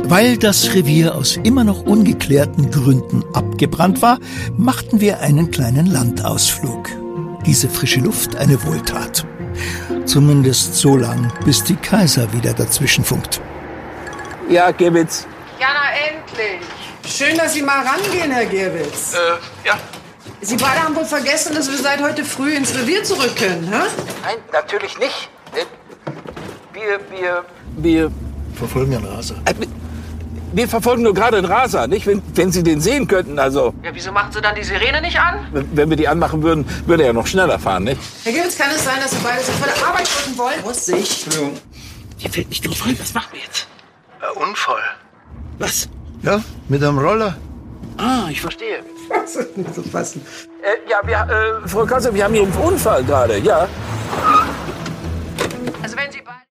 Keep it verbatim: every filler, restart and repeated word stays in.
Weil das Revier aus immer noch ungeklärten Gründen abgebrannt war, machten wir einen kleinen Landausflug. Diese frische Luft eine Wohltat. Zumindest so lang, bis die Kaiser wieder dazwischenfunkt. Ja, Gewitz. Ja, na endlich. Schön, dass Sie mal rangehen, Herr Gerwitz. Äh, ja. Sie beide haben wohl vergessen, dass wir seit heute früh ins Revier zurück können, hä? Nein, natürlich nicht. Äh, Wir, wir, wir... Verfolgen einen Raser. Äh, Wir verfolgen nur gerade einen Raser, nicht? Wenn, wenn Sie den sehen könnten, also... Ja, wieso machen Sie dann die Sirene nicht an? Wenn wenn wir die anmachen würden, würde er ja noch schneller fahren, nicht? Herr Gerwitz, kann es sein, dass Sie beide sich von der Arbeit drücken wollen? Muss sich. Entschuldigung. Hier fällt nicht drauf rein. Was machen wir jetzt? Ein Unfall. Was? Ja, mit einem Roller. Ah, ich verstehe. Das ist nicht zu fassen. Äh, ja, wir, äh, Frau Kassel, wir haben hier einen Unfall gerade, ja. Also wenn Sie beide...